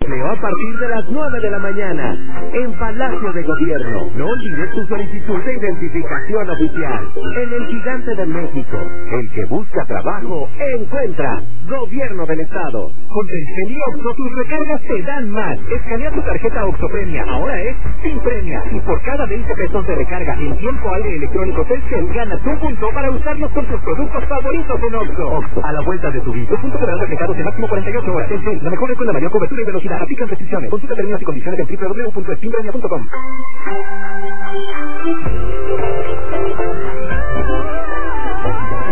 empleo a partir de las 9 de la mañana en Palacio de Gobierno. No olvides tu solicitud de identificación oficial. En el Gigante de México, el que busca trabajo, encuentra. Gobierno del Estado. Con Telcel y Oxxo, tus recargas te dan más. Escanea tu tarjeta Oxxo Premia. Ahora es sin premia. Y por cada 20 pesos de recarga en tiempo aire electrónico Telcel, ganas un punto para usarlos con tus productos favoritos en Oxxo. Oxxo, a la vuelta de tu vida. Punto de verán reflejados en máximo 48 horas. Telcel, la mejor red con la mayor cobertura y velocidad. Aplican restricciones. Consulta términos y condiciones en www.espinpremia.com.